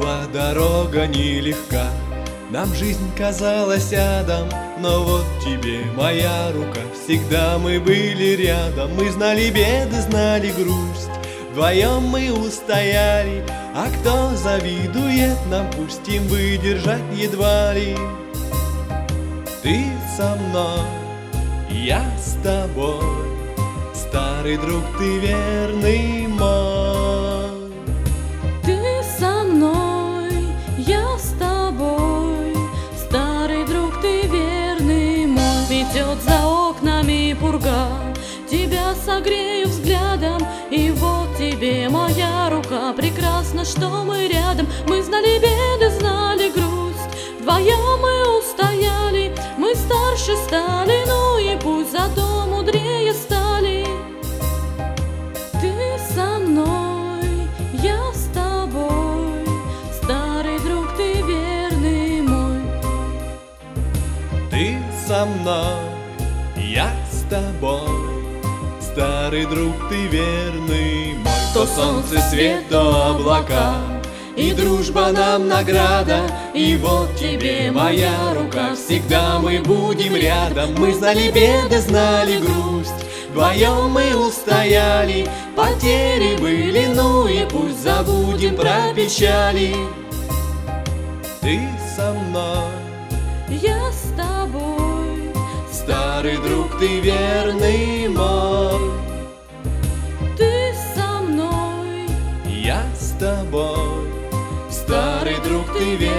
Была дорога нелегка, нам жизнь казалась адом, но вот тебе моя рука. Всегда мы были рядом, мы знали беды, знали грусть. Вдвоем мы устояли, а кто завидует нам, пусть им выдержать едва ли. Ты со мной, я с тобой, старый друг, ты верный мой. Ты со мной, я с тобой, старый друг, ты верный мой. Идет за окнами пурга, тебя согрею взглядом, и вот тебе моя рука. Прекрасно, что мы рядом, мы знали беды, знали грусть. Вдвоем мы устояли, мы старше стали, ну и пусть зато мудрее стали. Ты со мной, я с тобой, старый друг, ты верный мой. Ты со мной, я с тобой, старый друг, ты верный мой. То солнце свет, то облака, и дружба нам награда. И вот тебе моя рука, всегда мы будем рядом. Мы знали беды, знали грусть, вдвоем мы устояли. Потери были, ну и пусть забудем про печали. Ты со мной, Я с тобой, старый друг, ты верный мой. ты со мной, Я с тобой, старый друг, ты верный.